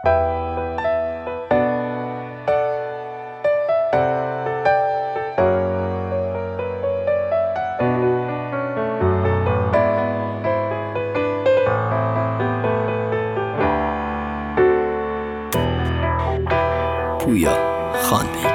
پویا خانبگ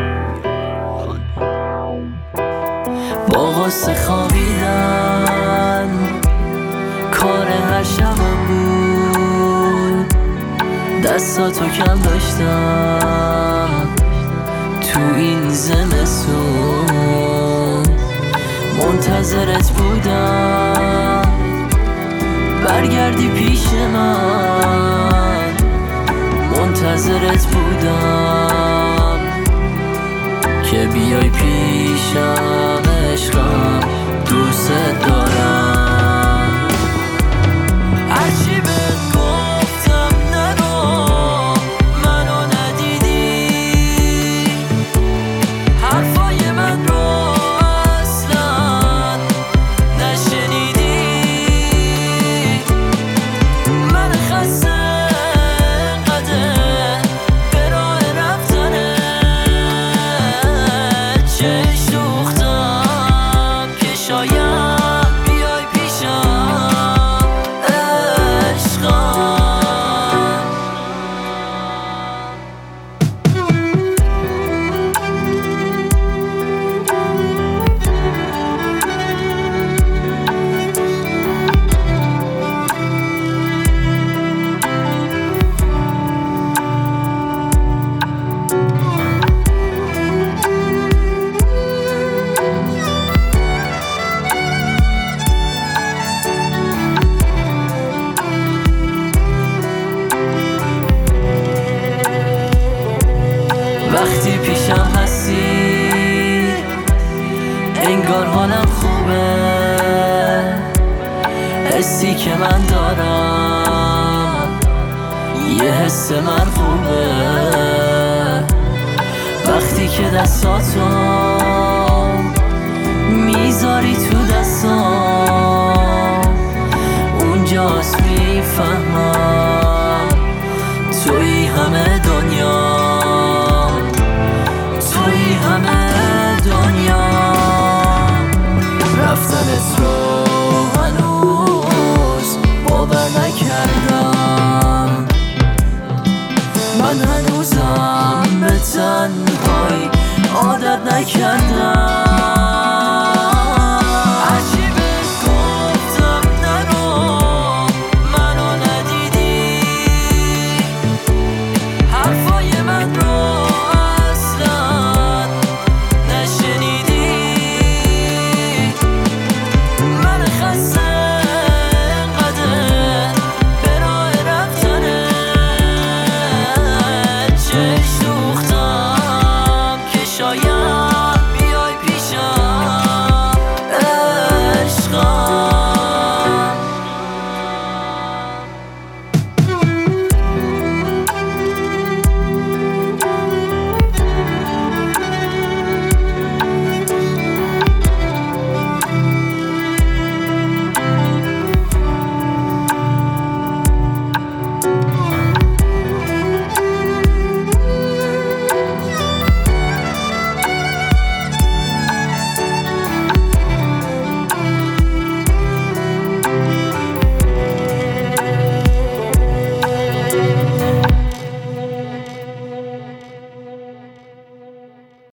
با غصه خوابیدن کار هر شبم بود، دستاتو کم داشتم تو این زمستون، منتظرت بودم برگردی پیش من، منتظرت بودم که بیای پیشم عشقم، دوست دارم. هرچی بهت گفتم نگو منو ندیدی، حرفای من رو اصلا نشنیدی، من خسته وقتی پیشم هستی انگار حالم خوبه، حسی که من دارم یه حس مرغوبه، وقتی که دستاتو میذاری تو دستام اونجاست میفهمم توی همه